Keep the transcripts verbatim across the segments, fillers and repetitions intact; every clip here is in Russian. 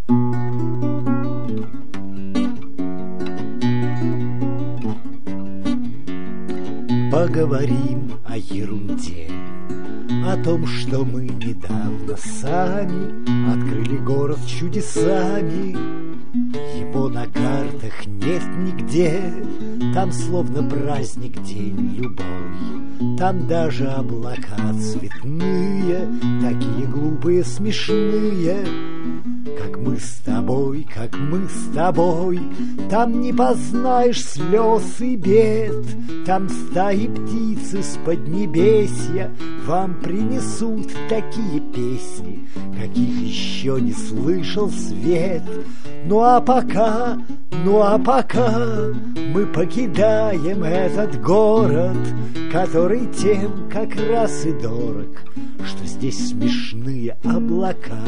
Поговорим о ерунде, о том, что мы недавно сами открыли город чудесами. Его на картах нет нигде, там словно праздник день любой. Там даже облака цветные, такие глупые, смешные. Как мы с тобой, как мы с тобой, там не познаешь слез и бед. Там стаи птиц из поднебесья вам принесут такие песни, каких еще не слышал свет. Ну а пока, ну а пока мы покидаем этот город, который тем как раз и дорог, что здесь смешные облака.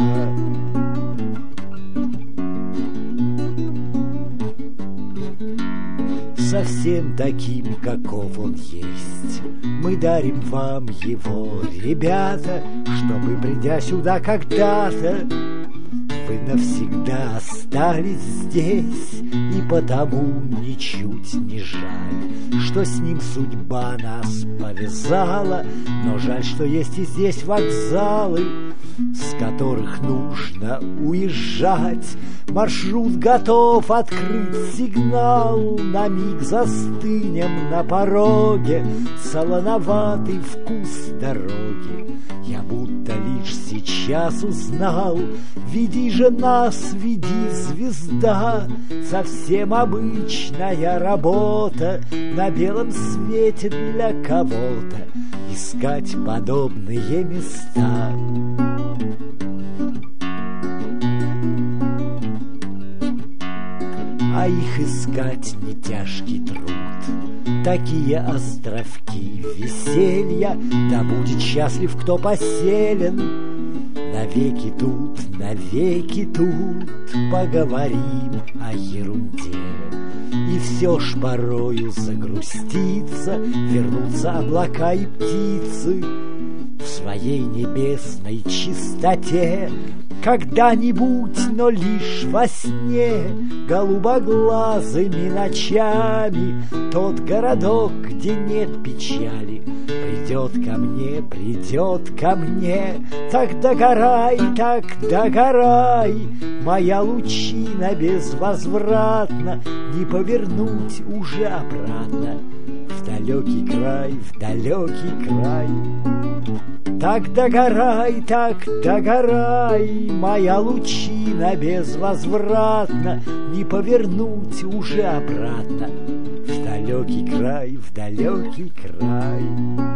Совсем таким, каков он есть, мы дарим вам его, ребята, чтобы, придя сюда когда-то, вы навсегда остались здесь. И потому ничуть не жаль, что с ним судьба нас повязала. Но жаль, что есть и здесь вокзалы, с которых нужно уезжать. Маршрут готов, открыть сигнал, на миг застынем на пороге. Солоноватый вкус дороги я будто лишь сейчас узнал. Веди же нас, веди, звезда, совсем обычная работа на белом свете для кого-то искать подобные места. А их искать не тяжкий труд, такие островки веселья. Да будет счастлив, кто поселен навеки тут, навеки тут. Поговорим о ерунде, и все ж порою загрустится. Вернутся облака и птицы в своей небесной чистоте. Когда-нибудь, но лишь во сне, голубоглазыми ночами, тот городок, где нет печали, придет ко мне, придет ко мне. Так догорай, так догорай, моя лучина безвозвратно, не повернуть уже обратно в далекий край, в далекий край. Так догорай, так догорай, моя лучина безвозвратно, не повернуть уже обратно в далекий край, в далекий край.